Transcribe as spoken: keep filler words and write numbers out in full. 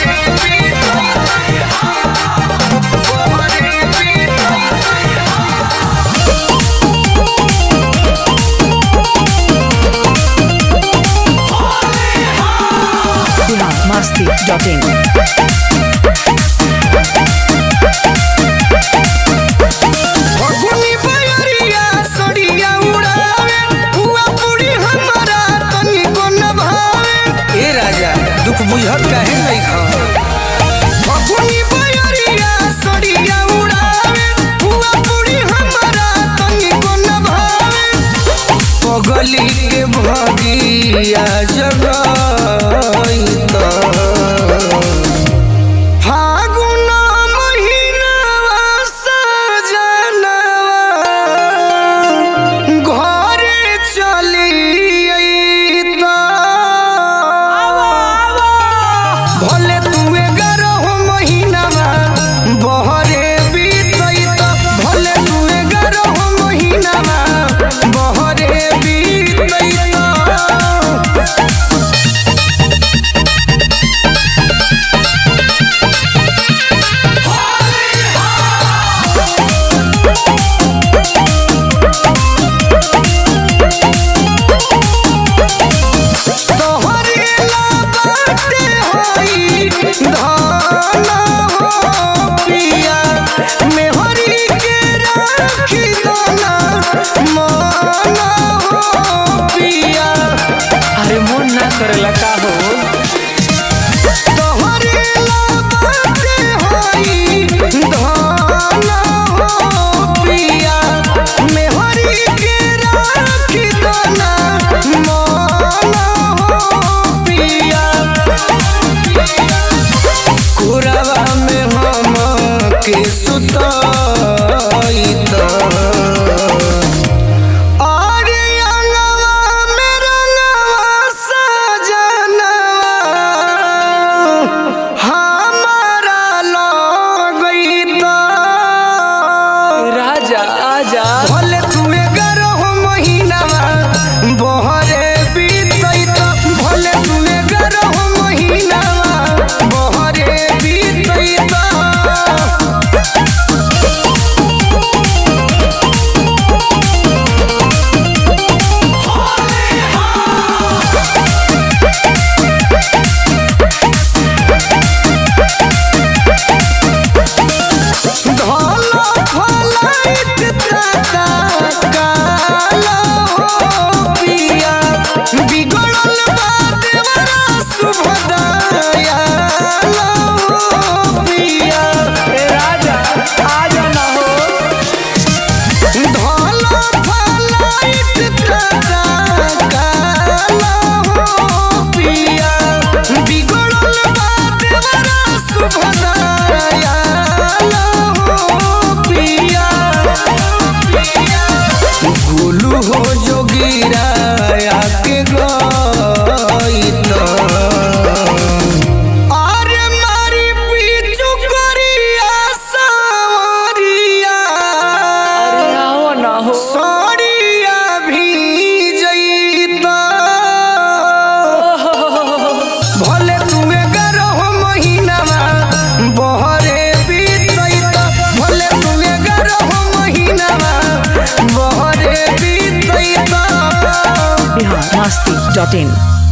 masti dot in. दुख बुझत काहे नहीं खा फगुनी बयरिया सड़िया उड़ावे हुआ पूरी हमारा तनिको न भावे पगली के भगिया जगाई त फागुन महीनावा सजनवा घरे चली अइता भले तुए गरह महीनावा बहरे बीतैता भले तुए गरह महीनावा बहरे बीतैता अरे मन ना करेला का हो कुरावा में हम के सुताई त भले तुए गरह महीनावा बहरे बीतैता भले तुए गरह महीनावा बहरे बीतैता धला फलाइत ताता काला हो पिया बिगड़ल बात बड़ा शुभदाया हो पिया राजा आजा ना हो धला फलाइत ताता काला हो पिया बिगड़ल बात बड़ा शुभदाया गुलू हो जोगिरा आके गईता अरे मारी पीछू करिया सावरिया अरे आओ ना हो सड़िया भी जईता भले तुए गरह महीनावा बहरे बीतैता भले तुए गरह महीनावा बहरे बीतैता Bihar masti dot in.